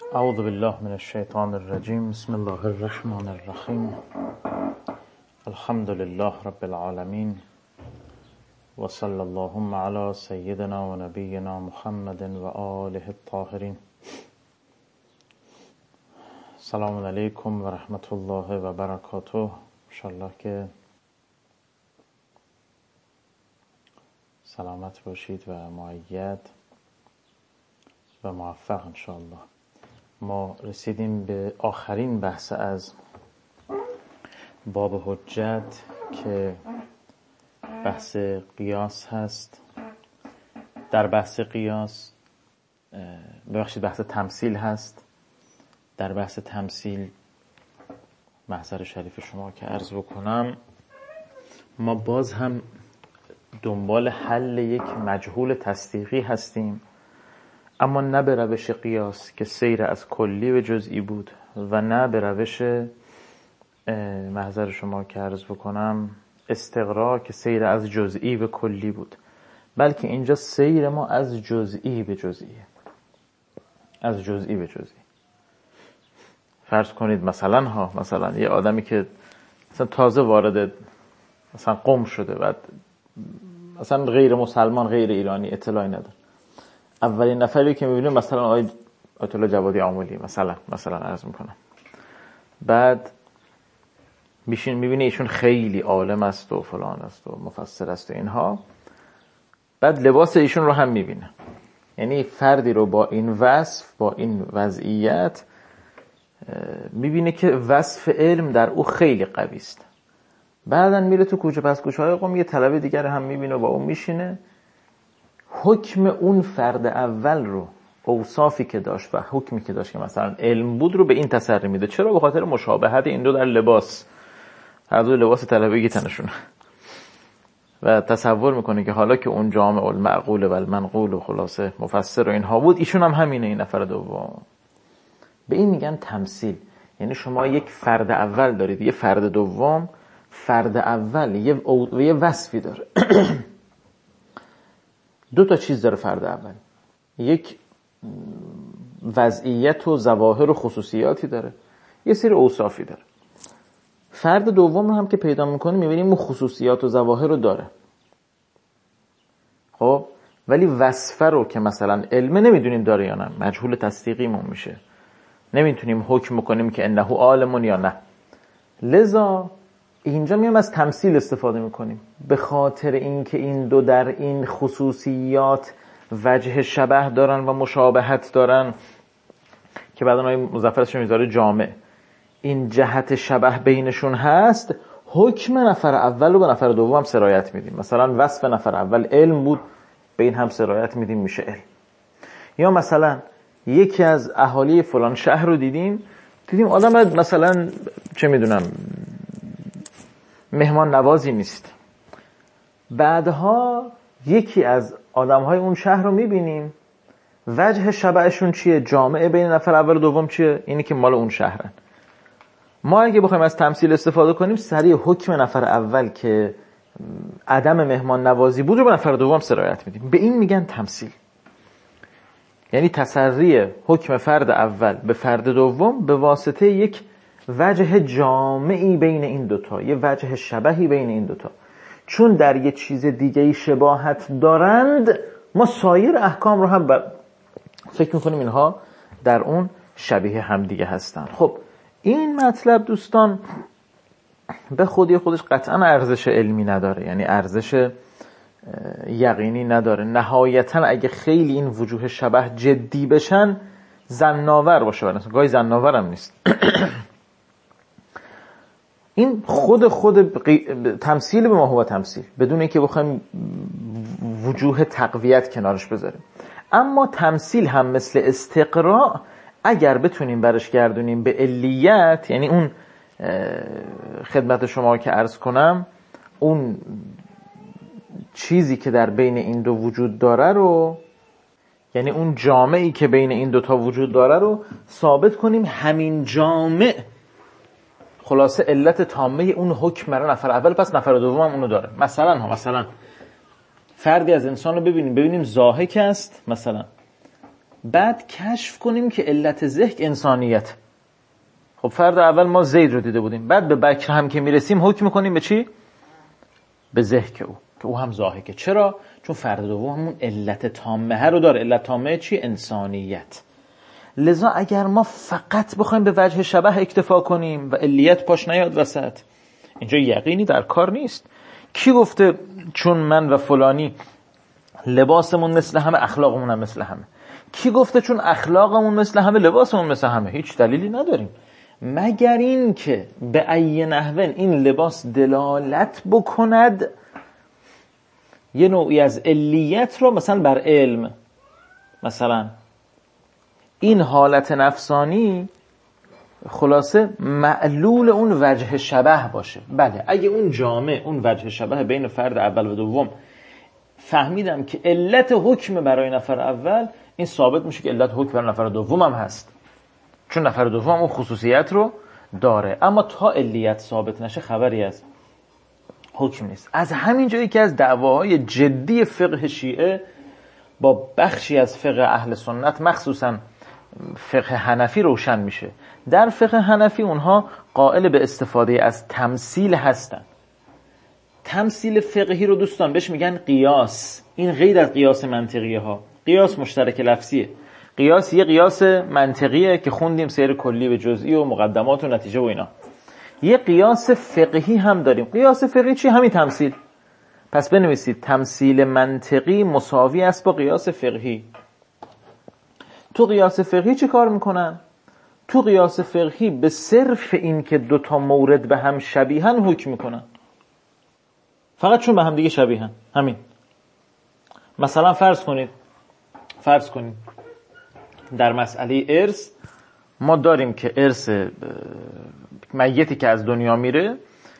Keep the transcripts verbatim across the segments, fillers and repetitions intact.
اعوذ بالله من الشیطان الرجیم. بسم الله الرحمن الرحیم. الحمد لله رب العالمین و صلی اللهم علی سیدنا و نبینا محمد و آله الطاهرین. سلام علیکم و رحمت الله و برکاته. انشالله که سلامت باشید و مؤید و موفق انشالله. ما رسیدیم به آخرین بحث از باب حجت که بحث قیاس هست. در بحث قیاس ببخشید بحث تمثیل هست. در بحث تمثیل محضر شریف شما که عرض بکنم، ما باز هم دنبال حل یک مجهول تصدیقی هستیم، اما نه به روش قیاس که سیر از کلی به جزئی بود و نه به روش محضر شما که عرض بکنم استقراء که سیر از جزئی به کلی بود، بلکه اینجا سیر ما از جزئی به جزئیه. از جزئی به جزئی. فرض کنید مثلا ها مثلا یه آدمی که مثلا تازه وارد مثلا قم شده، بعد مثلا غیر مسلمان، غیر ایرانی، اطلاعی نداره، اولین نفری که میبینه مثلا آقای آیت الله جوادی آملی مثلا مثلا عرض میکنم، بعد میشین میبینه ایشون خیلی عالم است و فلان است و مفسر است و اینها، بعد لباس ایشون رو هم میبینه. یعنی فردی رو با این وصف، با این وضعیت میبینه که وصف علم در او خیلی قوی است. بعدن میره تو کوچه پس کوچه های قم، یه طلبه دیگر هم میبینه و با اون میشینه، حکم اون فرد اول رو، اوصافی که داشت و حکمی که داشت که مثلا علم بود رو به این تسری میده. چرا؟ به خاطر مشابهت این دو در لباس، هر دو لباس طلبگی تنشونه، و تصور میکنه که حالا که اون جامع المعقول و المنقول و خلاصه مفسر و اینها بود، ایشون هم همینه، این نفر دوم. به این میگن تمثیل. یعنی شما یک فرد اول دارید، یه فرد دوم. فرد اول یه, او... یه وصفی داره دو تا چیز داره فرد اول، یک وضعیت و ظواهر و خصوصیاتی داره، یه سری اوصافی داره. فرد دوم رو هم که پیدا میکنیم میبینیم اون خصوصیات و ظواهر رو داره، خب ولی وصفه رو که مثلا علمه نمیدونیم داره یا نه، مجهول تصدیقیمون میشه، نمیتونیم حکم کنیم که انه عالمون یا نه. لذا اینجا میام از تمثیل استفاده میکنیم، به خاطر اینکه این دو در این خصوصیات وجه شبه دارن و مشابهت دارن که بعد آقای مظفرشون میذاره جامع، این جهت شبه بینشون هست، حکم نفر اول رو به نفر دوم سرایت میدیم. مثلا وصف نفر اول علم بود، به این هم سرایت میدیم، میشه علم. یا مثلا یکی از اهالی فلان شهر رو دیدیم دیدیم آدم مثلا چه میدونم مهمان نوازی نیست، بعدها یکی از آدمهای اون شهر رو میبینیم، وجه شبهشون چیه؟ جامعه بین نفر اول و دوم چیه؟ اینی که مال اون شهرن. ما اگه بخوایم از تمثیل استفاده کنیم، سریع حکم نفر اول که عدم مهمان نوازی بود رو به نفر دوم سرایت میدیم. به این میگن تمثیل. یعنی تسری حکم فرد اول به فرد دوم به واسطه یک وجه جامعی بین این دوتا، یه وجه شبهی بین این دوتا. چون در یه چیز دیگه شباهت دارند، ما سایر احکام رو هم فکر میکنیم اینها در اون شبیه هم دیگه هستن. خب این مطلب دوستان به خودی خودش قطعا ارزش علمی نداره، یعنی ارزش یقینی نداره. نهایتا اگه خیلی این وجوه شبه جدی بشن زناور باشه، ولی گاهی زناور هم نیست. این خود خود تمثیل به ما هو تمثیل، بدون اینکه بخوایم وجوه تقویت کنارش بذاریم. اما تمثیل هم مثل استقراء اگر بتونیم برش گردونیم به علیت، یعنی اون خدمت شما که عرض کنم اون چیزی که در بین این دو وجود داره رو، یعنی اون جامعی که بین این دوتا وجود داره رو ثابت کنیم، همین جامع خلاصه علت تامه اون حکم رو نفر اول پس نفر دوم هم اونو داره. مثلا ها مثلا فردی از انسان رو ببینیم ببینیم ضاحک است، مثلا بعد کشف کنیم که علت ضحک انسانیت. خب فرد اول ما زید رو دیده بودیم، بعد به بکر هم که میرسیم حکم کنیم به چی؟ به ضحک او، که او هم ضاحکه. چرا؟ چون فرد دوم همون علت تامه رو داره. علت تامه چی؟ انسانیت. لذا اگر ما فقط بخوایم به وجه شبه اکتفا کنیم و علیت پاش نیاد وسط، اینجا یقینی در کار نیست. کی گفته چون من و فلانی لباسمون مثل همه اخلاقمون هم مثل همه؟ کی گفته چون اخلاقمون مثل همه لباسمون مثل همه؟ هیچ دلیلی نداریم، مگر این که به ای نحوه این لباس دلالت بکند یه نوعی از علیت رو مثلا بر علم، مثلا این حالت نفسانی خلاصه معلول اون وجه شبه باشه. بله اگه اون جامع اون وجه شبه بین فرد اول و دوم فهمیدم که علت حکم برای نفر اول، این ثابت میشه که علت حکم برای نفر دوم هم هست، چون نفر دوم اون خصوصیت رو داره. اما تا علیت ثابت نشه خبری از حکم نیست. از همین جایی که از دعواهای جدی فقه شیعه با بخشی از فقه اهل سنت مخصوصا فقه حنفی روشن میشه. در فقه حنفی اونها قائل به استفاده از تمثیل هستن. تمثیل فقهی رو دوستان بهش میگن قیاس. این غیر از قیاس منطقیه ها. قیاس مشترک لفظیه. قیاس یه قیاس منطقیه که خوندیم سیر کلی به جزئی و مقدمات و نتیجه و اینا. یه قیاس فقهی هم داریم. قیاس فقهی چی؟ همین تمثیل. پس بنویسید تمثیل منطقی مساوی است با قیاس فقهی. تو قیاس فقهی چه کار میکنن؟ تو قیاس فقهی به صرف این که دو تا مورد به هم شبیهن حکم میکنن، فقط چون به هم دیگه شبیهن. همین. مثلا فرض کنید فرض کنید در مسئله ارث ما داریم که ارث میتی که از دنیا میره،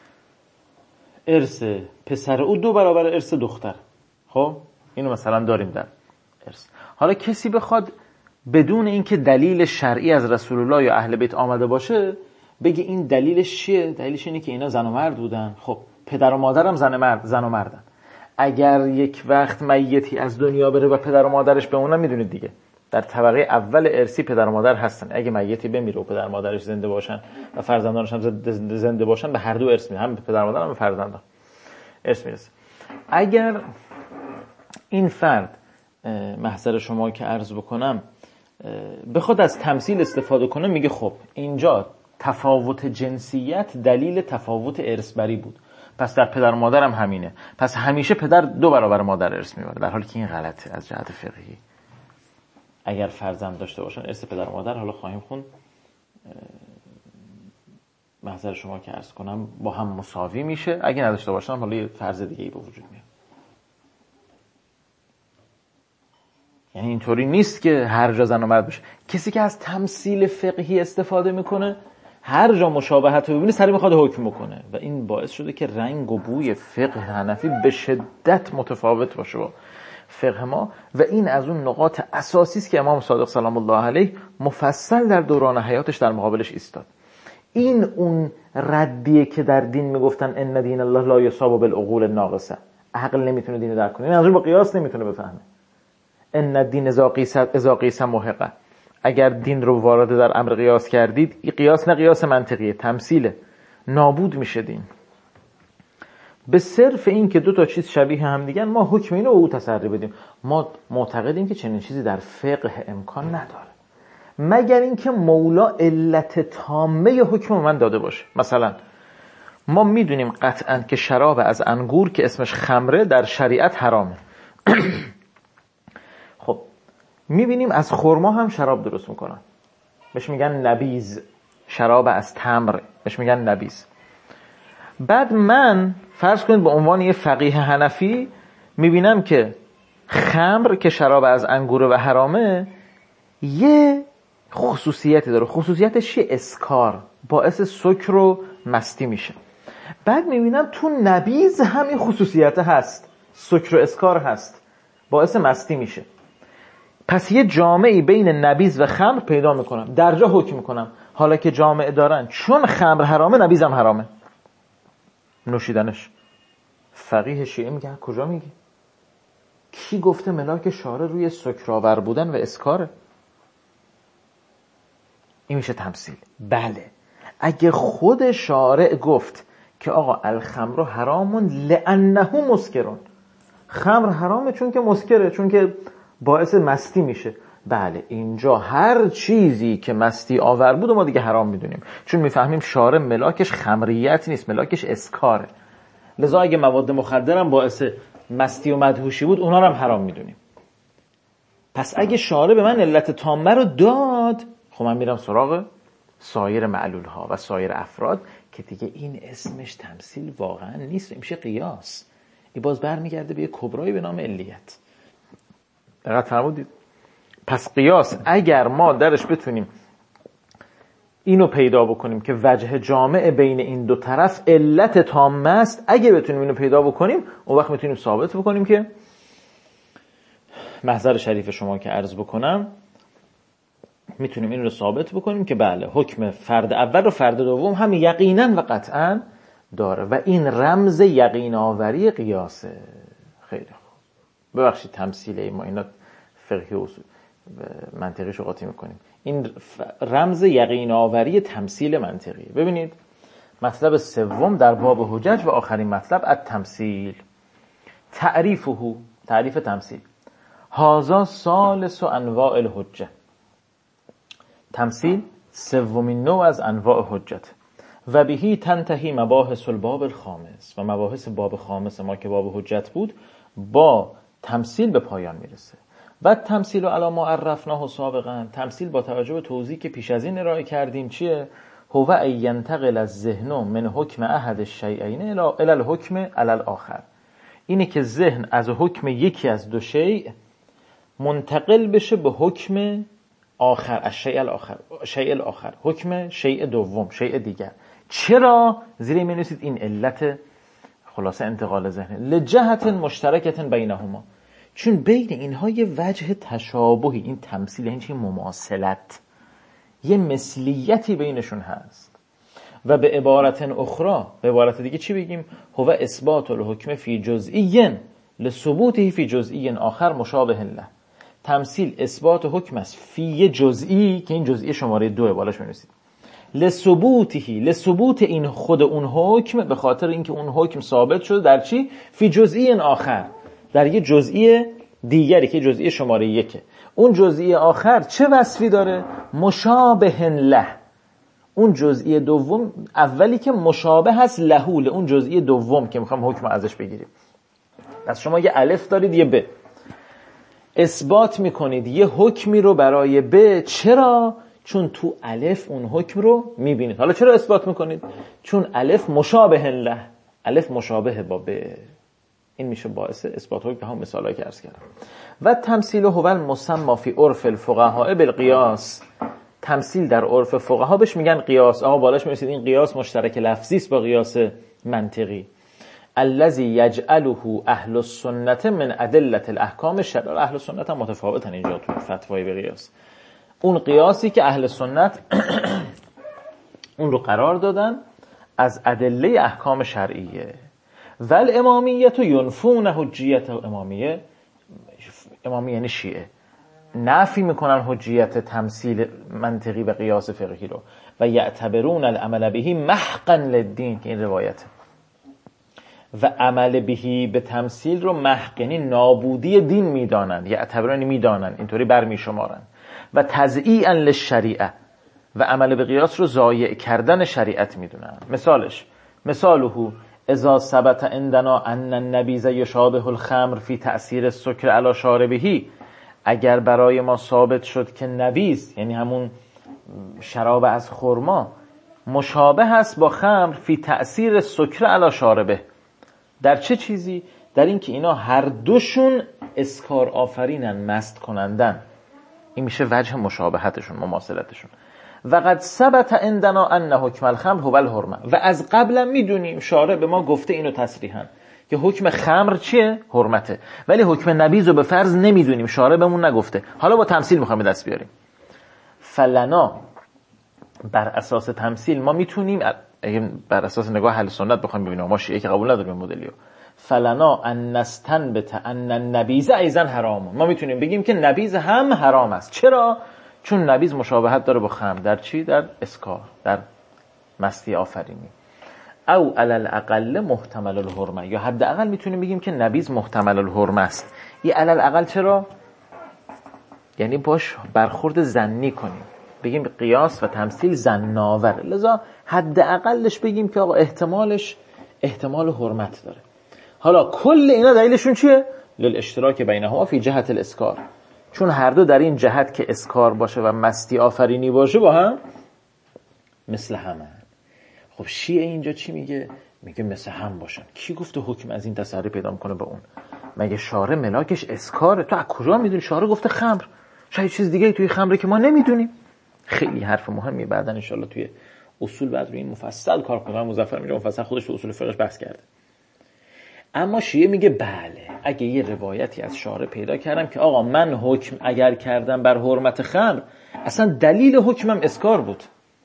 ارث پسر او دو برابر ارث دختر. خب اینو مثلا داریم در ارث. حالا کسی بخواد بدون اینکه دلیل شرعی از رسول الله یا اهل بیت آمده باشه بگه این دلیلش چیه؟ دلیلش اینه که اینا زن و مرد بودن. خب پدر و مادرم زن مرد زن و مردن. اگر یک وقت میتی از دنیا بره و پدر و مادرش به اونها، میدونید دیگه در طبقه اول ارثی پدر و مادر هستن. اگه میتی بمیره و پدر و مادرش زنده باشن و فرزندانش هم زنده باشن، به هر دو ارث میده، هم به پدر و مادر هم به فرزندان ارث میرسه. اگر این فرد محضر شما که عرض بکنم بخواد از تمثیل استفاده کنه، میگه خب اینجا تفاوت جنسیت دلیل تفاوت ارثبری بود، پس در پدر و مادر هم همینه، پس همیشه پدر دو برابر مادر ارث میبره، در حالی که این غلطه از جهت فقهی. اگر فرزند داشته باشن ارث پدر و مادر، حالا خواهیم خوند، محضر شما که عرض کنم با هم مساوی میشه. اگه نداشته باشن حالا یه فرض دیگه ای به وجود میاد. یعنی اینطوری نیست که هر جا زن و مرد بشه. کسی که از تمثیل فقهی استفاده میکنه هر جا مشابهت رو ببینه سری میخواد حکم بکنه و این باعث شده که رنگ و بوی فقه حنفی به شدت متفاوت باشه با فقه ما و این از اون نقاط اساسی است که امام صادق سلام الله علیه مفصل در دوران حیاتش در مقابلش ایستاد. این اون ردیه که در دین میگفتن ان دین الله لا یصاب بالعقول الناقصه، عقل نمیتونه دین درک کنه. این از اون با قیاس نمیتونه بفهمه. ان الدین اذا قیس اذا قیس محقه، اگر دین رو وارد در امر قیاس کردید، این قیاس نه قیاس منطقیه، تمثیله، نابود میشه دین. به صرف این که دو تا چیز شبیه هم دیگن ما حکم اینو به او تسری بدیم. ما معتقدیم که چنین چیزی در فقه امکان نداره مگر اینکه مولا علت تامه حکم من داده باشه. مثلا ما میدونیم قطعا که شراب از انگور که اسمش خمره در شریعت حرامه. خب میبینیم از خرما هم شراب درست میکنن، بهش میگن نبیذ. شراب از تمر بهش میگن نبیذ. بعد من فرض کنید به عنوان یه فقیه حنفی میبینم که خمر که شراب از انگور و حرامه یه خصوصیتی داره. خصوصیتش چیه؟ اسکار، باعث سکر و مستی میشه. بعد میبینم تو نبیذ همین خصوصیت هست، سکر و اسکار هست، باعث مستی میشه. پس یه جامعی بین نبیذ و خمر پیدا میکنم، درجا حکم میکنم. حالا که جامعه دارن چون خمر حرامه نبیذ هم حرامه نوشیدنش. فقیه شیعه میگه کجا میگی؟ کی گفته ملاک شارع روی سکرآور بودن و اسکاره؟ این میشه تمثیل. بله اگه خود شارع گفت که آقا الخمر حرامون لانه مسکرون، خمر حرامه چون که مسکره، چون که باعث مستی میشه، بله اینجا هر چیزی که مستی آور بود و ما دیگه حرام میدونیم، چون میفهمیم شارع ملاکش خمریت نیست، ملاکش اسکاره. لذا اگه مواد مخدر هم باعث مستی و مدهوشی بود اونا رو هم حرام میدونیم. پس اگه شارع به من علت تامه رو داد، خب من میرم سراغ سایر معلول ها و سایر افراد که دیگه این اسمش تمثیل واقعا نیست، این میشه قیاس. این باز برمیگرده به یه کبرایی به نام علیت. دقت فرمودید؟ پس قیاس اگر ما درش بتونیم اینو پیدا بکنیم که وجه جامع بین این دو طرف علت تامه است، اگه بتونیم اینو پیدا بکنیم اون وقت میتونیم ثابت بکنیم که محضر شریف شما که عرض بکنم، میتونیم این رو ثابت بکنیم که بله حکم فرد اول و فرد دوم هم یقینا و قطعا داره و این رمز یقین آوری قیاسه. خیلی خوب، ببخشید تمثیله ما اینا فقهی اصول منطقیشو قاطی میکنیم. این رمز یقین آوری تمثیل منطقی. ببینید مطلب سوم در باب حجج و آخرین مطلب التمثیل. تعریفه، تعریف تمثیل. هذا ثالث انواع الحجه. تمثیل سومین نوع از انواع حجت. و بهی تنتهی مباحث الباب الخامس، و مباحث باب خامس ما که باب حجت بود با تمثیل به پایان میرسه. و تمثیل علی ما عرفناه سابقا، تمثیل با توجه به توضیحی که پیش از این ارائه کردیم چیه؟ هو ان ينتقل الذهن من حکم احد الشیئین الی الحکم علی الاخر. اینه که ذهن از حکم یکی از دو شیء منتقل بشه به حکم آخر، از شیء الاخر، شیء الاخر، حکم شیء دوم، شیء دیگر. چرا؟ زیر می نویسید این علت خلاصه انتقال ذهن لجهت مشترکت بینهما، چون بین اینها یه وجه تشابهی، این تمثیل این چه مماثلت، یه مثلیتی بینشون هست. و به عبارت اخرى، به عبارت دیگه چی بگیم؟ هو اثبات الحکم فی جزئی لثبوته فی جزئی آخر مشابه له. تمثیل اثبات حکم است فی جزئی، که این جزئی شماره دو بالاش می‌نویسید، لثبوته، لثبوت این خود اون حکم، به خاطر اینکه اون حکم ثابت شده در چی؟ فی جزئی آخر، در یه جزئی دیگری که جزئی شماره یکه. اون جزئی آخر چه وصفی داره؟ مشابه له. اون جزئی دوم اولی که مشابه هست لهول، اون جزئی دوم که میخوام حکم ازش بگیریم. پس شما یه الف دارید یه ب، اثبات میکنید یه حکمی رو برای ب. چرا؟ چون تو الف اون حکم رو میبینید. حالا چرا اثبات میکنید؟ چون الف مشابه له، الف مشابه با ب. این میشه باعث اثبات حکم. هم مثالایی که عرض کردم. و تمثیل هو المسمى فی عرف الفقهاء بالقیاس. تمثیل در عرف فقها بهش میگن قیاس. آقا بالاش میرسید این قیاس مشترک لفظی است با قیاس منطقی. الذي یجعله اهل السنت من ادله الاحکام الشرعیه. اهل سنت هم متفاوتن اینجا تو فتوای به قیاس. اون قیاسی که اهل سنت اون رو قرار دادن از ادله احکام شرعیه. ول امامیت ینفون حجیت. امامیه، امامیه یعنی شیعه، نفی میکنن حجیت تمثیل منطقی و قیاس فقهی رو. و یعتبرون العمل بهی محقا للدین، که این روایته. و عمل بهی به تمثیل رو محق یعنی نابودی دین میدانن، یعتبرون میدانن، اینطوری برمی شمارن. و تضییعا للشریعه، و عمل به قیاس رو ضایع کردن شریعت میدونن. مثالش، مثاله اذا ثبت عندنا ان النبیذ یشابه الخمر فی تأثیر السکر علی شاربه. اگر برای ما ثابت شد که نبیذ یعنی همون شراب از خرما مشابه است با خمر فی تأثیر سکر علی شاربه، در چه چیزی؟ در این که اینا هر دوشون اسکار آفرینن، مست کنندن. این میشه وجه مشابهتشون، مماثلتشون. و قد ثبت عندنا ان حکم الخمر هو الحرمه. و از قبلا میدونیم شارع به ما گفته اینو تصریحا که حکم خمر چیه؟ حرمته. ولی حکم نبیذ رو به فرض نمیدونیم، شارع بهمون نگفته. حالا با تمثیل میخوایم دست بیاریم. فلنا، بر اساس تمثیل ما میتونیم، اگه بر اساس نگاه اهل سنت بخوایم ببینیم، ما شیعه که قبول نداریم مدلیو، فلنا ان نستنبت ان النبیذ ایضا حرام. ما میتونیم بگیم که نبیذ هم حرام است. چرا؟ چون نبیذ مشابهت داره با خمر. در چی؟ در اسکار، در مستی آفرینی. او علل اقل محتمل الحرمه، یا حداقل میتونیم بگیم که نبیذ محتمل الحرمه است. این علل اقل چرا؟ یعنی باش برخورد ظنی کنیم، بگیم قیاس و تمثیل ظن‌آور، لذا حداقلش بگیم که آقا احتمالش احتمال حرمت داره. حالا کل اینا دلیلشون چیه؟ للاشتراک بینهما فی جهت الاسکار، چون هر دو در این جهت که اسکار باشه و مستی آفرینی باشه با هم مثل همه. خب شیعه اینجا چی میگه؟ میگه مثل هم باشن. کی گفته حکم از این تسری پیدا میکنه به اون؟ مگه شارع ملاکش اسکاره؟ تو از کجا میدونی؟ شارع گفته خمر، شاید چیز دیگه توی خمره که ما نمیدونیم. خیلی حرف مهمیه، بعدن ان شاءالله توی اصول بعد روی این مفصل کار کنم. مظفر میگه مفصل خودش تو اصول فقهش بحث کرده. اما شیعه میگه بله، اگه یه روایتی از شارع پیدا کردم که آقا من حکم اگر کردم بر حرمت خمر، اصلا دلیل حکمم اسکار بود،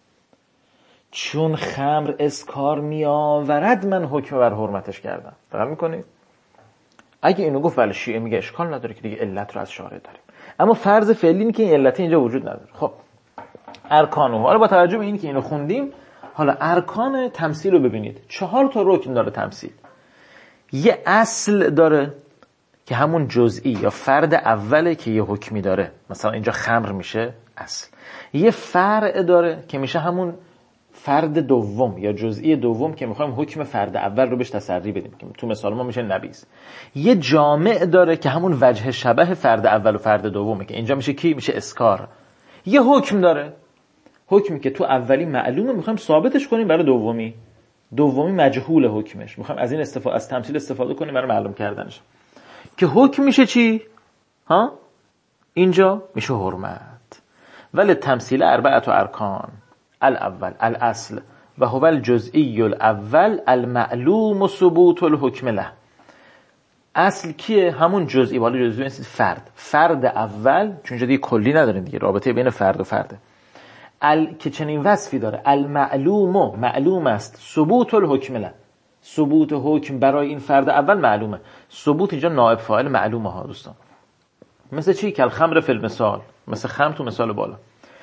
چون خمر اسکار می آورد من حکم بر حرمتش کردم. فهم میکنید؟ اگه اینو گفت بله، شیعه میگه اشکال نداره که دیگه علت رو از شارع داریم. اما فرض فعلی اینه که این علت اینجا وجود نداره. خب ارکانو، حالا با توجه به اینی که اینو خوندیم، حالا ارکان تمثیل رو ببینید. چهار تا رکن داره تمثیل. یه اصل داره که همون جزئی یا فرد اوله که یه حکمی داره، مثلا اینجا خمر میشه اصل. یه فرع داره که میشه همون فرد دوم یا جزئی دوم که میخوایم حکم فرد اول رو بهش تسری بدیم، که تو مثال ما میشه نبیذ. یه جامع داره که همون وجه شبه فرد اول و فرد دومه، که اینجا میشه کی؟ میشه اسکار. یه حکم داره، حکمی که تو اولی معلومه میخوایم ثابتش کنیم برای دومی، دومی مجهول حکمش، میخوایم از این استفاده از تمثیل استفاده کنیم برای معلوم کردنش، که حکم میشه چی؟ ها؟ اینجا میشه حرمت. ولی تمثیل اربعه و ارکان، الاول الاصل و هو الجزئی الاول المعلوم و ثبوت الحکم له. اصل کیه؟ همون جزئی، ولی جزئی نیست، فرد. فرد اول، چون جدی کلی نداریم دیگه، رابطه بین فرد و فرده، ال که چنین وصفی داره، المعلوم، معلوم است، ثبوت الحکم له، ثبوت حکم برای این فرد اول معلومه. ثبوت اینجا نائب فاعل معلومه ها دوستان. مثل چی؟ که الخمر فی المثال، مثل خمر تو مثال بالا.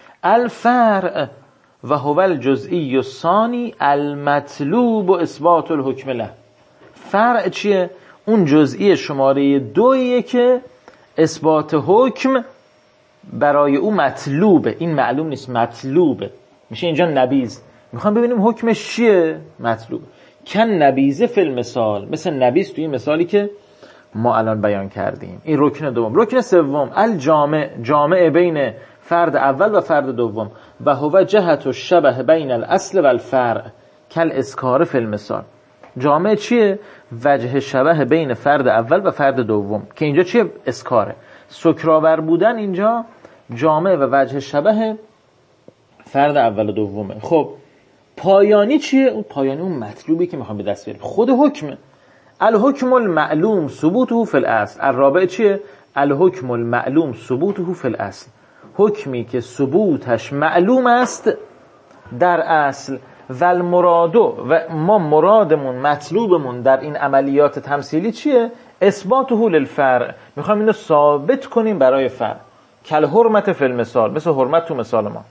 الفرع و هو الجزئی الثانی المطلوب و اثبات الحکم له. فرع چیه؟ اون جزئی شماره دویه که اثبات حکم برای او مطلوبه. این معلوم نیست، مطلوبه. میشه اینجا نبیذ. میخوام ببینیم حکمش چیه؟ مطلوب. کن نبیذ فی المثال، مثل نبیذ توی مثالی که ما الان بیان کردیم. این رکن دوم. رکن سوم الجامع، جامع بین فرد اول و فرد دوم، و هو جهت و شبه بین الاصل و الفرع کل اسکار فی المثال. جامع چیه؟ وجه شبه بین فرد اول و فرد دوم، که اینجا چیه؟ اسکاره. سکراور بودن اینجا جامع و وجه شبه فرد اول و دومه. خب پایانی چیه؟ اون پایانی اون مطلوبی که میخوام به دست بیاریم، خود حکمه. الحکم المعلوم ثبوته فی الاصل. الرابع چیه؟ الحکم المعلوم ثبوته فی الاصل. حکمی که ثبوتش معلوم است در اصل. و المرادو، و ما مرادمون مطلوبمون در این عملیات تمثیلی چیه؟ اثباته للفرع. میخوایم اینو ثابت کنیم برای فرع. کل حرمت فی المثال، مثل حرمت تو مثال ما.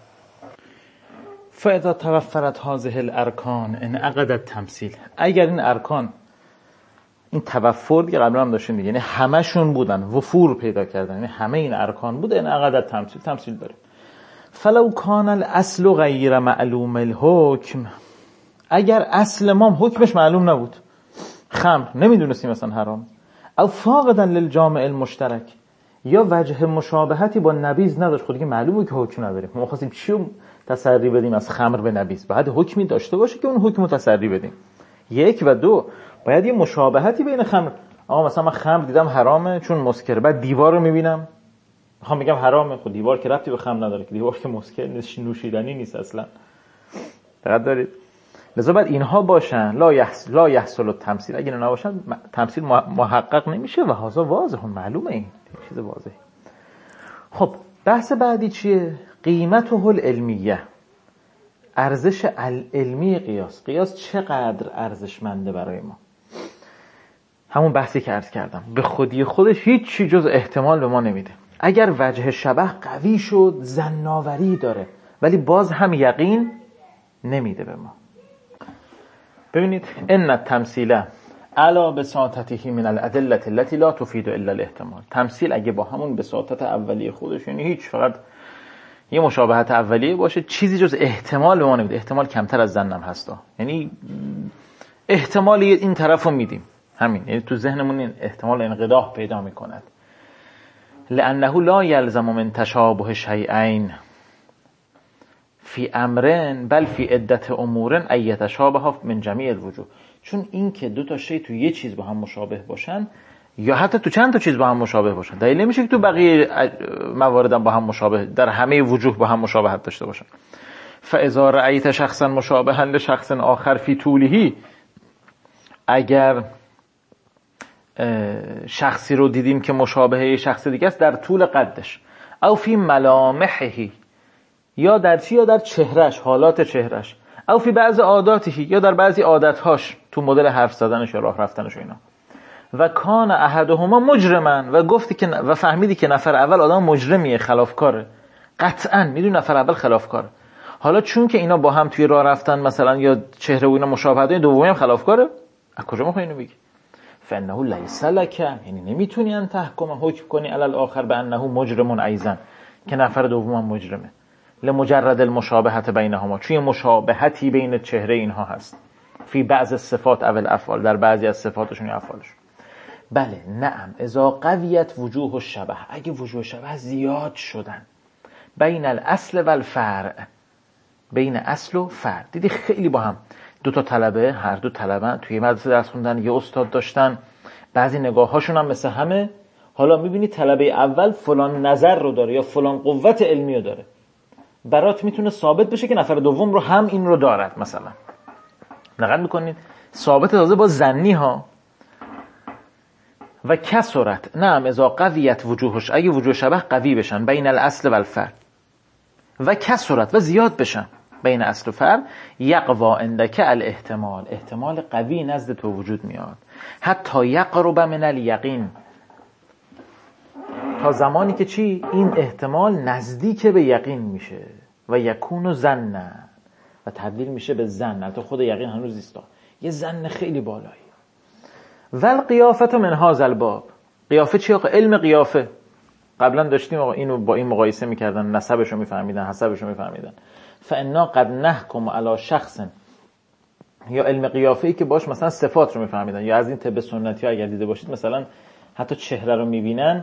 فاذا توفرت هذه الارکان انعقد التمثیل. اگر این ارکان، این توفر دیگه قبلا هم داشتیم دیگه، یعنی همشون بودن، وفور پیدا کردن، یعنی همه این ارکان بود، انعقد التمثیل، تمثیل داریم. فلو کان الاصل غیر معلوم الحکم. اگر اصل ما حکمش معلوم نبود، خمر نمیدونستیم مثلا حرام، او فاقدا للجامع المشترک، یا وجه مشابهتی با نبیذ نداشت، خود دیگه معلومه که حکم نداریم، ما خواستیم چی رو تسری بدیم از خمر به نبیذ، بعد حکمی داشته باشه که اون حکم رو تسری بدیم. یک و دو، باید یه مشابهتی بین خمر، آقا مثلا من خمر دیدم حرامه چون مسکره، بعد دیوار رو میبینم میخوام بگم حرامه، خود دیوار که ربطی به خمر نداره، که دیوار که مسکر نیست، نوشیدنی نیست اصلا. دقت دارید؟ لذا باید اینها باشن. لا یحصل لا یحصل التمثیل. اگه اینا نباشن تمثیل محقق نمیشه و هذا واضح، معلومه، این چیز واضحه. خب بحث بعدی چیه؟ قیمته العلمیه، ارزش علمی قیاس. قیاس چقدر ارزشمنده برای ما؟ همون بحثی که عرض کردم، به خودی خودش هیچ چیز جز احتمال به ما نمیده. اگر وجه شبه قوی شد ظن‌آوری داره ولی باز هم یقین نمیده به ما. ببینید ان التمثیل علا بساطته من الادله التي لا تفید الا الاحتمال. تمثیل اگه با همون بساطت اولیه خودش، یعنی هیچ، فقط یه مشابهت اولیه باشه، چیزی جز احتمال به ما نمیده. احتمال کمتر از ظنم هستا، یعنی احتمال این طرفو میدیم، همین، یعنی تو ذهنمون این احتمال انقداح پیدا میکند. لانه لا یلزم من تشابه شیئین فی امرن بل فی عدت امورن ای یتشابه من جمیع الوجوه. چون این که دو تا شی تو یه چیز با هم مشابه باشن یا حتی تو چند تا چیز با هم مشابه باشن، دلیل نمیشه که تو بقیه موارد با هم مشابه، در همه وجوه با هم مشابهت داشته باشن. فاذا رأیت شخصا مشابها لشخص آخر فی طوله، اگر شخصی رو دیدیم که مشابه شخص دیگه است در طول قدش، او فی ملامحه، یا در چی، یا در چهرش، حالات چهرش، او فی بعض عاداته، یا در بعضی عادتهاش، تو مدل حرف زدنش یا راه رفتنش و اینا. و کان احدهما مجرما، و گفتی که و فهمیدی که نفر اول آدم مجرمیه، خلافکاره، قطعا میدونی نفر اول خلافکاره. حالا چون که اینا با هم توی راه رفتن مثلا یا چهره و اینا مشابهت دارن، دومی هم خلافکاره، از کجا میخوای اینو بگی؟ فانه لیس لک، یعنی نمیتونی ان تحکم حکم کنی علی الاخر بانه مجرم ایضا، که نفر دوم هم مجرمه، لمجرد المشابهت بینهما، چون مشابهتی بین چهره اینها هست، فی بعض الصفات او الافعال، در بعضی از صفاتشون یا افعالشون. بله نعم اذا قویت وجوه الشبه، اگه وجوه شبه زیاد شدن، بین الاصل و الفرع، بین اصل و فرع. دیدی خیلی با هم دو تا طلبه، هر دو طلبه توی مدرسه درس خوندن، یه استاد داشتن، بعضی نگاه‌هاشون هم مثل همه. حالا می‌بینی طلبه اول فلان نظر رو داره یا فلان قوت علمی رو داره، برات میتونه ثابت بشه که نفر دوم رو هم این رو دارد. مثلا نقل میکنید ثابت تازه با ظنی ها. و کسرت نعم اذا قویت وجوهش، اگه وجوه شبه قوی بشن، بین الاصل و الفرع، و کسرت و زیاد بشن بین اصل و فرع، یقوا عندک الاحتمال، احتمال قوی نزد تو وجود میاد، حتی یقرب من الیقین، تا زمانی که چی؟ این احتمال نزدیک به یقین میشه، و یکون ظن، و تبدیل میشه به ظن. البته خود یقین هنوز نیست، یه ظن خیلی بالایی. ول قیافه من هذا الباب، قیافه چی آقا؟ علم قیافه. قبلا داشتیم آقا اینو با این مقایسه میکردن، نسبشو میفهمیدن، حسبشو میفهمیدن. فانا قد نحکم علی شخص، یا علم قیافه ای که باش مثلا صفات رو میفهمیدن، یا از این طب سنتی ها اگر دیده باشید مثلا حتی چهره رو میبینن،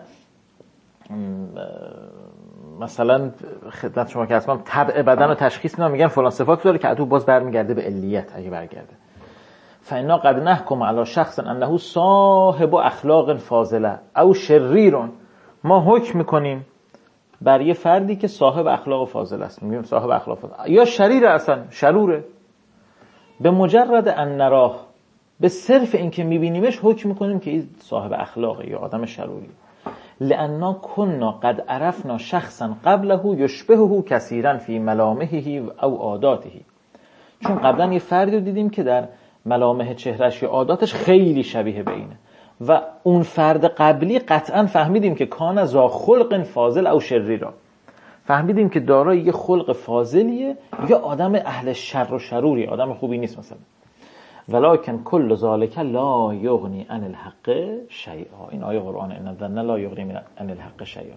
مثلا خدمت شما که اصلا طبع بدن رو تشخیص میدن، میگن فلان صفات داره که اتو باز برمیگرده به علیت. اگه برگرده فانا قد نحکم علی شخص انه صاحب اخلاق فاضله او شریر، ما حکم میکنیم بر یه فردی که صاحب اخلاق فاضله است، میگیم صاحب اخلاق فاضله، یا شریر، اصلا شروره، به مجرد ان نراه، به صرف این که میبینیمش حکم میکنیم که این صاحب اخلاقه یا آدم شروری. لأننا كنا قد عرفنا شخصا قبله يشبهه كثيرا في ملامحه او عاداته، چون قبلا یه فردی رو دیدیم که در ملامح چهرش یا عاداتش خیلی شبیه به اینه، و اون فرد قبلی قطعا فهمیدیم که کان ذا خلق فاضل او شریرا، فهمیدیم که دارای یه خلق فاضلیه یا آدم اهل شر و شروری، آدم خوبی نیست مثلا. ولکن کل ذالک لا یغنی عن الحق شیئا، این آیه قرآن، ان الظن لا یغنی عن الحق شیئا.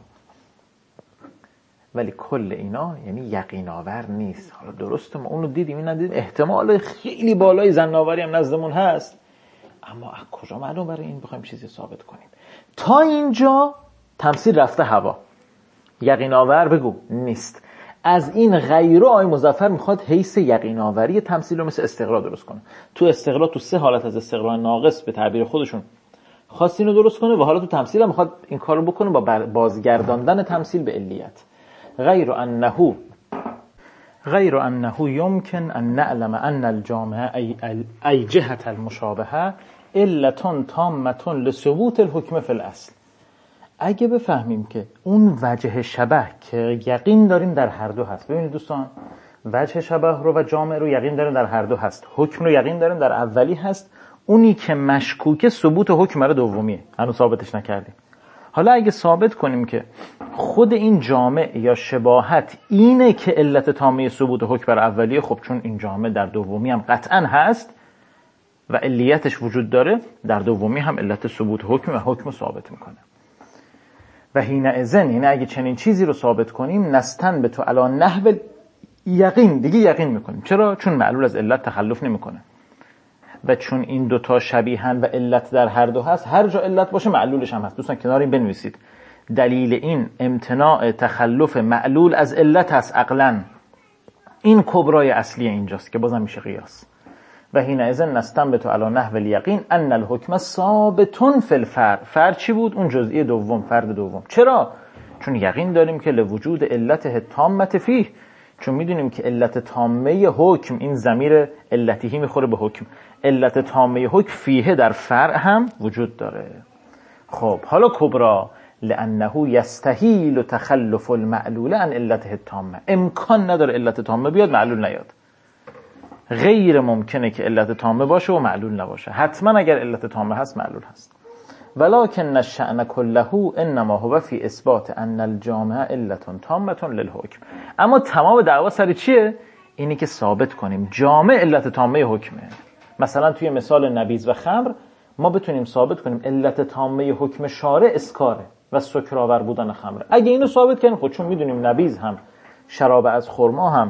ولی کل اینا یعنی یقین آور نیست. حالا درسته ما اونو دیدیم، این ندیدیم، احتمال خیلی بالای ظن آوری هم نزدمون هست، اما از کجا معلوم برای این بخوایم چیزی ثابت کنیم؟ تا اینجا تمثیل رفته هوا، یقین آور بگو نیست. از این غیره آی مظفر میخواد حیث یقین آوری تمثیل رو مثل استقرا درست کنه. تو استقرا تو سه حالت از استقرا ناقص به تعبیر خودشون خواست اینو درست کنه، و حالا تو تمثیل هم میخواد این کارو بکنه با بازگرداندن تمثیل به علیت. غیر انه غیر انه یمکن ان نعلم ان الجامعه ای, ای جهت المشابهه علتون تامتون لثبوت الحکم فی الاصل. اگه بفهمیم که اون وجه شبه که یقین داریم در هر دو هست، ببینید دوستان، وجه شبه رو و جامع رو یقین داریم در هر دو هست، حکم رو یقین داریم در اولی هست، اونی که مشکوکه ثبوت حکم رو دومیه، هنوز ثابتش نکردیم. حالا اگه ثابت کنیم که خود این جامع یا شباهت اینه که علت تامه ثبوت حکم بر اولیه، خب چون این جامع در دومی هم قطعا هست و علیتش وجود داره، در دومی هم علت ثبوت حکم و حکم ثابت میکنه. و حینئذن، یعنی اگه چنین چیزی رو ثابت کنیم، نستن به تو علی نحو یقین، دیگه یقین میکنیم. چرا؟ چون معلول از علت تخلف نمیکنه و چون این دوتا شبیهن و علت در هر دو هست، هر جا علت باشه معلولش هم هست. دوستان کنار این بنویسید، دلیل این امتناع تخلف معلول از علت هست عقلاً. این کبرای اصلی اینجاست که بازم میشه قیاس. و حینئذ نستنبط علی نحو الیقین ان الحکم ثابت فی الفرع. فرع چی بود؟ اون جزئی دوم، فرد دوم. چرا؟ چون یقین داریم که لوجود علت تامه فیه، چون میدونیم که علت تامه حکم، این ضمیر علتیه میخوره به حکم، علت تامه حکم فیه در فرع هم وجود داره. خب حالا کبرا، لانه یستحیل تخلف المعلول عن علته التامه، امکان نداره علت تامه بیاد معلول نیاد. غیر ممکنه که علت تامه باشه و معلول نباشه. حتما اگر علت تامه هست معلول هست. ولکن الشأن كله انما هو فی اثبات ان الجامع علت تامه للحکم. اما تمام دعوا سر چیه؟ اینی که ثابت کنیم جامع علت تامه حکمه. مثلا توی مثال نبیذ و خمر ما بتونیم ثابت کنیم علت تامه حکم شارع اسکاره و سکرآور بودن خمر. اگه اینو ثابت کنیم، خب چون میدونیم نبیذ هم شراب از خرما هم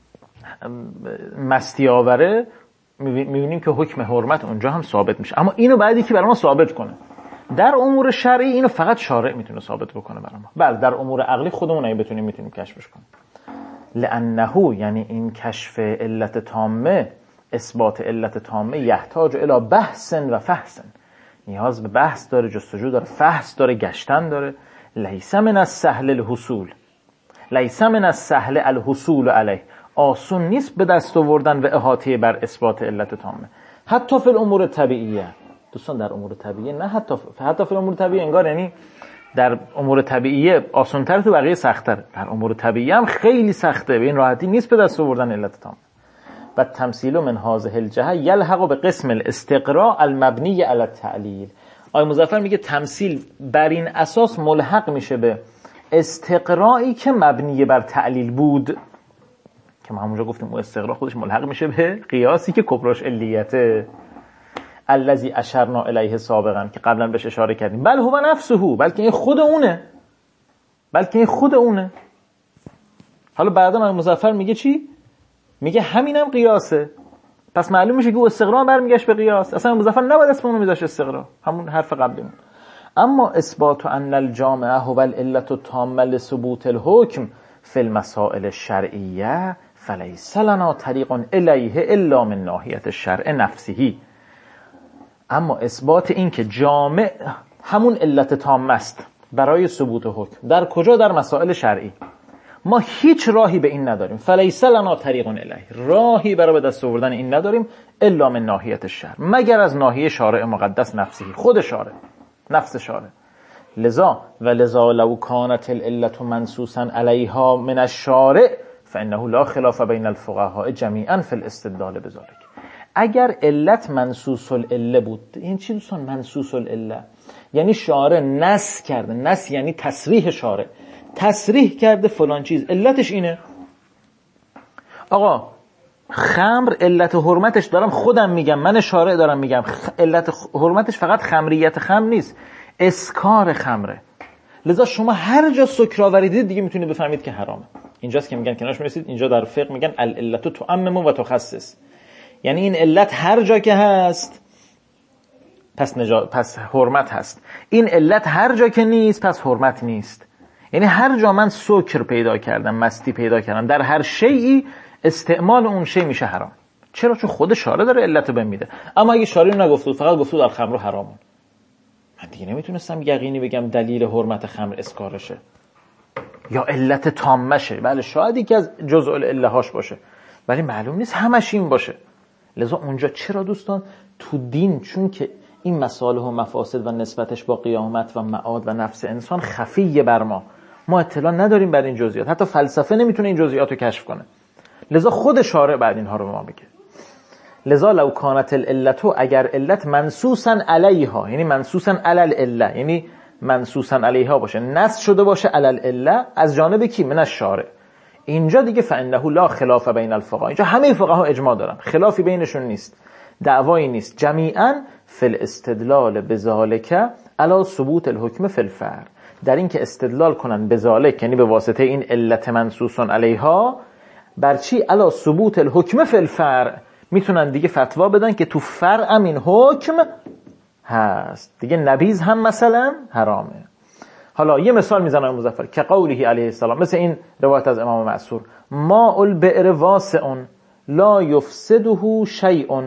مستی آوره، میبینیم که حکم حرمت اونجا هم ثابت میشه. اما اینو بعدی که برای ما ثابت کنه. در امور شرعی اینو فقط شارع میتونه ثابت بکنه برای ما. بله در امور عقلی خودمون اگه بتونیم میتونیم کشفش کنیم. لانه، یعنی این کشف علت تامه، اثبات علت تامه، یحتاج الی بحث و فحص، نیاز به بحث داره، جستجو داره، فحص داره، گشتن داره. لیس من السهل الحصول، لیس من السهل الحصول علیه، آسون نیست به دست آوردن و احاطه بر اثبات علت تامه. حتی فی الامور طبیعیه. دوستان در امور طبیعیه نه، حتی ف... حتی فی الامور طبیعیه انگار یعنی در امور طبیعیه آسان‌تر تو بقیه سخت‌تر، در امور طبیعیه هم خیلی سخته، به این راحتی نیست به دست آوردن علت تامه. و تمثیل من هذه الجهه یلحق به قسم الاستقراء المبنی علی التعلیل. آقای مظفر میگه تمثیل بر این اساس ملحق میشه به استقرائی که مبنی بر تعلیل بود، که ما همونجا گفتیم اون استقراء خودش ملحق میشه به قیاسی که کبراش علیته، الذی اشرنا الیه سابقا، که قبلا بهش اشاره کردیم. بل هو نفسه، بلکه این خود اونه، بلکه این خود اونه. حالا بعدا آقای مظفر میگه چی؟ میگه همینم قیاسه. پس معلوم میشه که او استقراء برمیگشت به قیاس. اصلا مظفر نباید اسم اونو میذاشت استقراء، همون حرف قبلمون. اما اثبات ان الجامع هو العلة التامة لثبوت الحكم فی المسائل الشرعیه فلیس لنا طریق الیه الا من ناحیه الشرع نفسه. اما اثبات این که جامع همون علت تامه است برای ثبوت حکم، در کجا؟ در مسائل شرعی. ما هیچ راهی به این نداریم. فلیس لنا طریق الیه، راهی برای به دست آوردن این نداریم الا من ناحیه الشرع، مگر از ناحیه شارع مقدس نفسه، خود شارع، نفس شارع. لذا و لذا لو كانت العلة منصوصا علیها من الشارع فانه لا خلاف بین الفقهاء جمیعا فی الاستدلال بذلک. اگر علت منصوص العله بود، این چی دوستان منصوص العله؟ یعنی شارع نص کرده، نص یعنی تصریح شارع، تصریح کرده فلان چیز علتش اینه. آقا خمر علت حرمتش دارم خودم میگم، من شارع دارم میگم، علت حرمتش فقط خمریت خمر نیست، اسکار خمره. لذا شما هر جا سکرآوری دیدید دیگه میتونید بفهمید که حرامه. اینجاست که میگن کنارش میرسید، اینجا در فقه میگن العلت تعمم و تخصص، یعنی این علت هر جا که هست پس نجا... پس حرمت هست، این علت هر جا که نیست پس حرمت نیست. یعنی هر جا من سکر پیدا کردم، مستی پیدا کردم، در هر شیئی استعمال اون شی میشه حرام. چرا؟ چون خود شارع داره علت رو میده. اما اگه شارع نگفت، فقط گفت الخمر حرامون، من دیگه نمیتونستم یقینی بگم دلیل حرمت خمر اسکارشه یا علت تامشه. بله شاید یکی از جزء العله هاش باشه، ولی معلوم نیست همش این باشه. لذا اونجا چرا دوستان تو دین، چون که این مصالح و مفاسد و نسبتش با قیامت و معاد و نفس انسان خفیه بر ما، ما اطلاع نداریم بر این جزئیات، حتی فلسفه نمیتونه این جزئیات رو کشف کنه. لذا خود شارع بعد اینها رو به ما میگه. لذا لو کانت العلة، اگر علت منصوصا علیها، یعنی منصوصا علی العله، یعنی منصوصا علیها باشه، نص شده باشه علل عله از جانب کی؟ من الشارع. اینجا دیگه فانه لا خلاف بین الفقها، اینجا همه فقها اجماع دارن، خلافی بینشون نیست، دعوایی نیست، جمیعا فی الاستدلال بذالک علی ثبوت الحکم فی الفرع، در این که استدلال کنن بذالک یعنی به واسطه این علت منصوص علیها بر چی؟ علی ثبوت الحکم فی الفرع، میتونن دیگه فتوا بدن که تو فرع این حکم هست دیگه، نبیذ هم مثلا حرامه. حالا یه مثال میزنم مظفر که قوله علیه السلام، مثل این روایت از امام معصور، ماء البئر واسع لا یفسده شیء.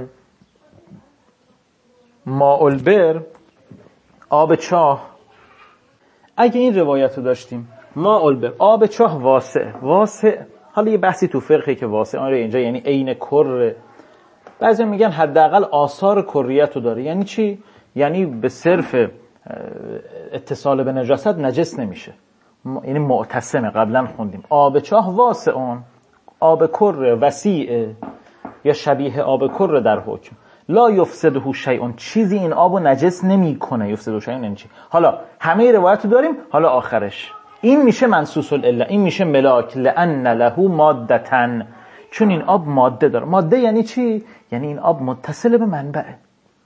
ماء البئر، آب چاه، اگه این روایت رو داشتیم ماء البئر آب چاه واسع، واسع حالا یه بحثی تو فقهه که واسع آره اینجا یعنی عین کره، بعضی میگن حداقل آثار کریت رو داره. یعنی چی؟ یعنی به صرف اتصال به نجاست نجس نمیشه، یعنی معتصمه. قبلا خوندیم آب چاه واسعون، آب کره وسیعه یا شبیه آب کره در حکم، لا یفسده شیء، چیزی این آبو نجس نمیکنه. یفسده شیء یعنی چی؟ حالا همه روایتو داریم، حالا آخرش این میشه منصوص العله، این میشه ملاک، لان له مادتن، چون این آب ماده داره. ماده یعنی چی؟ یعنی این آب متصل به منبعه،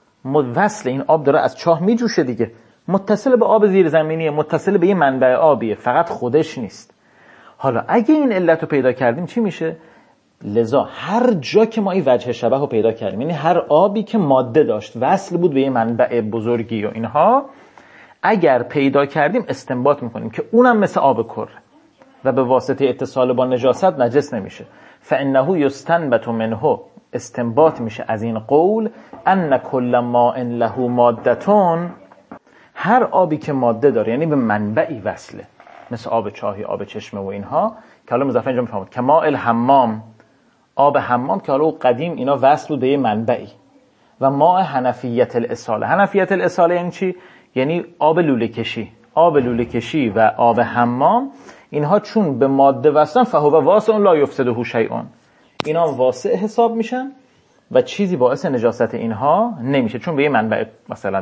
وصل این آب داره از چاه میجوشه دیگه، متصل به آب زیرزمینیه، متصل به یه منبع آبیه، فقط خودش نیست. حالا اگه این علت رو پیدا کردیم چی میشه؟ لذا هر جا که ما این وجه شبه رو پیدا کردیم، یعنی هر آبی که ماده داشت وصل بود به یه منبع بزرگی و اینها، اگر پیدا کردیم استنباط میکنیم که اونم مثل آب کره و به واسطه اتصال با نجاست نجس نمیشه. فانه یستنبط منه، استنباط میشه از این قول، ان کل ماء له مادتون، هر آبی که ماده داره یعنی به منبعی وصله، مثل آب چاهی، آب چشمه و اینها، که حالا مضافه اینجا میفهمید که ماء الحمام، آب حمام که حالا قدیم اینا وصل بود به یه منبعی، و ماء حنفیت الاصاله. حنفیت الاصاله یعنی چی؟ یعنی آب لوله کشی. آب لوله کشی و آب حمام اینها چون به ماده وصلن فهو واسع لا یفسده شیء، اینا واسع حساب میشن و چیزی باعث نجاست اینها نمیشه، چون به یه منبع مثلا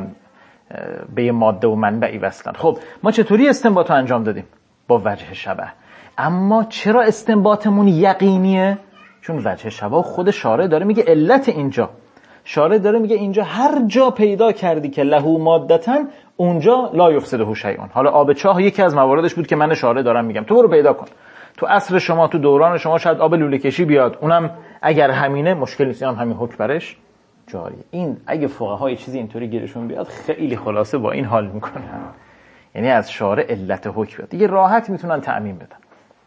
به یه ماده و منبعی وصلن. خب ما چطوری استنباط رو انجام دادیم؟ با وجه شبه. اما چرا استنباطمون یقینیه؟ چون وجه شبه خود شارع داره میگه علت اینجا، شارع داره میگه اینجا هر جا پیدا کردی که لهو مادتن اونجا لا یفسده شیء. حالا آب چاه یکی از مواردش بود که من شارع دارم میگم تو برو پیدا کن، تو عصر شما، تو دوران شما شاید آب لوله کشی بیاد، اونم اگر همینه مشکل نیست، هم همین حکم برش جاریه. این اگه فقهای چیزی اینطوری گیرشون بیاد خیلی خلاصه با این حال میکنن، یعنی از شارع علت حکم بیاد دیگه راحت میتونن تعمیم بدن.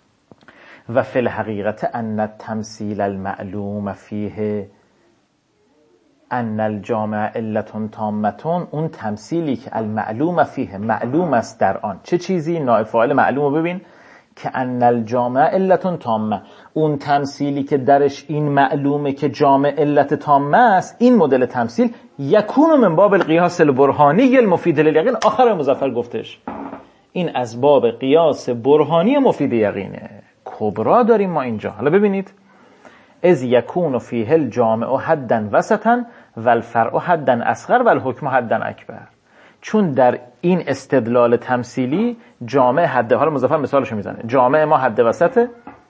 و فی الحقیقت ان التمثیل المعلوم فیه ان الجامع علت تامه، اون تمثیلی که المعلوم فیه معلوم است در آن، چه چیزی؟ نائب فاعل معلوم رو ببین که ان الجامع علت تامه، اون تمثیلی که درش این معلومه که جامع علت تامه است، این مدل تمثیل یکون من باب القیاس البرهانی المفید للیقین. آخر مظفر گفتش این از باب قیاس برهانی مفید یقینه. کبرا داریم ما اینجا. حالا ببینید، از یکون فیه الجامع حدا وسطا و الفرع حدا اصغر و الحکم حدا اکبر، چون در این استدلال تمثیلی جامع حد، حالا مظفر مثالشو میزنه، جامع ما حد وسطه،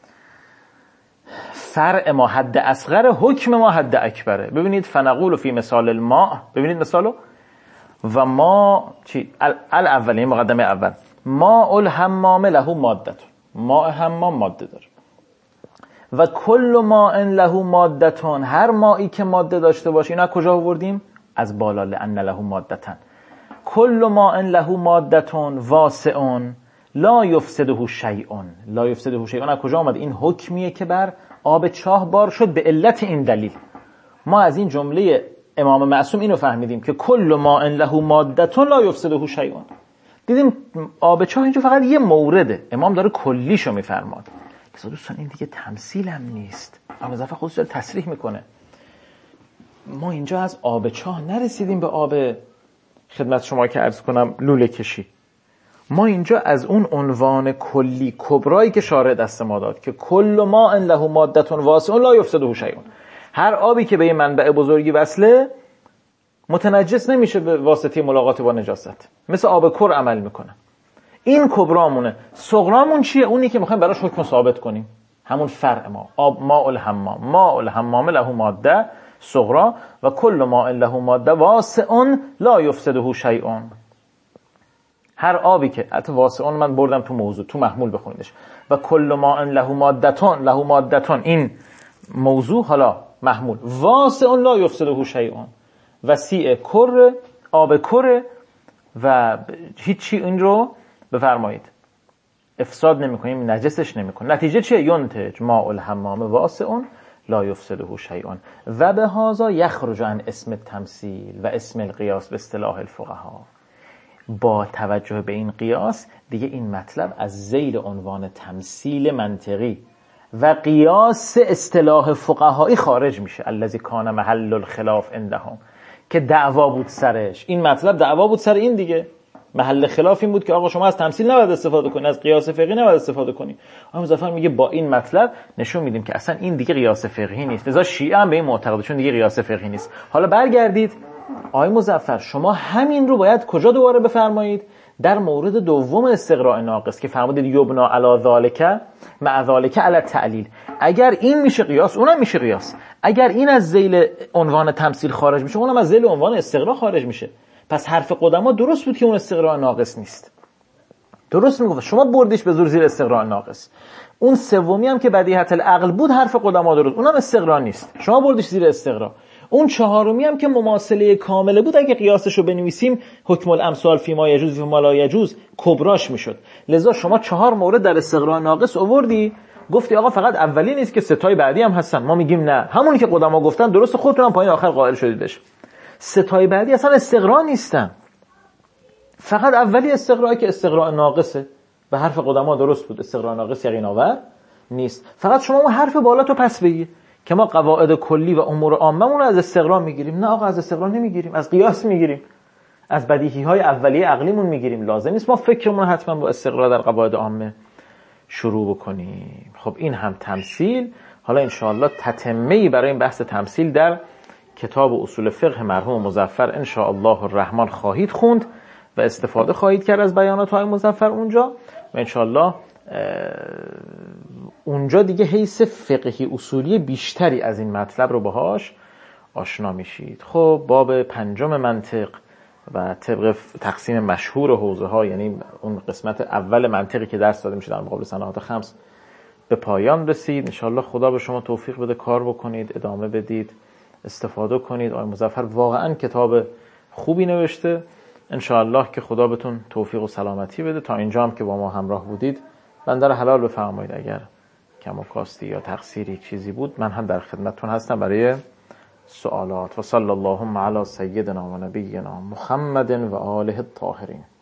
فرع ما حد اصغر، حکم ما حد اکبره. ببینید فنقول فی مثال الماء، ببینید مثالو، و ما چی الاولی مقدمه اول، ماء الحمام له مادت، ماء حمام ماده داره، و کل ماء له مادتون، هر مائی که ماده داشته باشه. اینا کجا آوردیم؟ از بالا، لان له مادتن، کل ماء له مادتون واسعون لا یفسده شیء، لا یفسده شیء از کجا آمد؟ این حکمیه که بر آب چاه بار شد به علت این دلیل. ما از این جمله امام معصوم اینو فهمیدیم که کل ماء له مادتون لا یفسده شیء. دیدیم آب چاه اینجا فقط یه مورده، امام داره کلیشو میفرماد. که دوستان این دیگه تمثیل هم نیست، اما ظرف خودش داره تصریح میکنه. ما اینجا از آب چاه نرسیدیم به آب، خدمت شما که عرض کنم، لوله کشی. ما اینجا از اون عنوان کلی کبرایی که شارع دست ما داد که کل ماء له مادتون واسع لا یفسده شیء، هر آبی که به یه منبع بزرگی وصله متنجس نمیشه به واسطه ملاقات با نجاست، مثل آب کر عمل میکنه. این کبرامونه. صغرامون چیه؟ اونی که میخوایم براش حکم ثابت کنیم، همون فرع ما. آب ماء الحمام، ماء الحمام له ماده صغرا و کل ماء له ماده واسع لا یفسده شیء. هر آبی که حتی واسع من بردم تو موضوع، تو محمول بخونیدش. و کل ماء له مادتون، له مادتون این موضوع، حالا محمول. واسع لا یفسده شیء، وسیع کر، آب کر و هیچی این رو بفرمایید افساد نمی‌کنیم، نجسش نمی‌کنیم. نتیجه چیه؟ ینتج ماء الحمام واسع لا یفسده شیء و به هذا یخرج عن اسم التمثیل و اسم القیاس به اصطلاح الفقها. با توجه به این قیاس دیگه این مطلب از زیر عنوان تمثیل منطقی و قیاس اصطلاح فقهایی خارج میشه. الذی کان محل الخلاف عندهم، که دعوا بود سرش. این مطلب دعوا بود سر این دیگه. محل خلاف این بود که آقا شما از تمثیل نباید استفاده کنی، از قیاس فقهی نباید استفاده کنی. آقا مظفر میگه با این مطلب نشون میدیم که اصلا این دیگه قیاس فقهی نیست. لذا شیعه هم به این معتقده، چون دیگه قیاس فقهی نیست. حالا برگردید آقای مظفر، شما همین رو باید کجا دوباره بفرمایید؟ در مورد دوم استقراء ناقص که فرمودید یبنا علی ذالک مع ذالک علی التعلیل. اگر این میشه قیاس، اونم میشه قیاس. اگر این از ذیل عنوان تمثیل خارج میشه، اونم از ذیل عنوان استقراء خارج میشه. پس حرف قدما درست بود که اون استقراء ناقص نیست. درست میگفت شما بردیش به زور زیر استقراء ناقص. اون سومی هم که بدیهت العقل بود، حرف قدما درست، اونم استقراء نیست، شما بردیش زیر استقراء. اون چهارمی هم که مماثله کامله بود، اگه قیاسشو بنویسیم حکم الامثال فیما یجوز فیما لا یجوز کبراش میشد. لذا شما چهار مورد در استقراء ناقص آوردی، گفتی آقا فقط اولی نیست که ستای بعدی هم هستن. ما میگیم نه، همونی که قدما گفتن درست، خودتون هم پایین آخر قائل شدید بهش. ستای بعدی اصلا استقراء نیستن، فقط اولی استقراء که استقراء ناقصه. به حرف قدما درست بود، استقراء ناقص یقین آور نیست. فقط شما اون حرف بالا تو پس بگی که ما قواعد کلی و امور عامه رو از استقراء میگیریم. نه آقا، از استقراء نمیگیریم، از قیاس میگیریم، از بدیهی های اولیه عقلیمون میگیریم. لازم نیست ما فکرمون حتما با استقراء در قواعد عامه شروع بکنیم. خب این هم تمثیل. حالا انشاءالله تتمه‌ای برای این بحث تمثیل در کتاب اصول فقه مرحوم مظفر انشاءالله الرحمن خواهید خوند و استفاده خواهید کرد از بیانات های مظفر اونجا، و انشاءالله اونجا دیگه حیث فقهی اصولی بیشتری از این مطلب رو باهاش آشنا میشید. خب باب پنجم منطق و طبق تقسیم مشهور حوزه ها، یعنی اون قسمت اول منطقی که درس داده میشه در مقابل صناعات خمس، به پایان رسید. انشاءالله خدا به شما توفیق بده کار بکنید، ادامه بدید، استفاده کنید. آقای مظفر واقعا کتاب خوبی نوشته. انشاءالله که خدا بهتون توفیق و سلامتی بده. تا اینجا هم که با ما همراه بودید بنده را حلال بفرمایید. اگر کم و کاستی یا تقصیری چیزی بود، من هم در خدمتتون هستم برای سوالات. و صلی اللهم علی سیدنا و نبینا محمد و آله الطاهرین.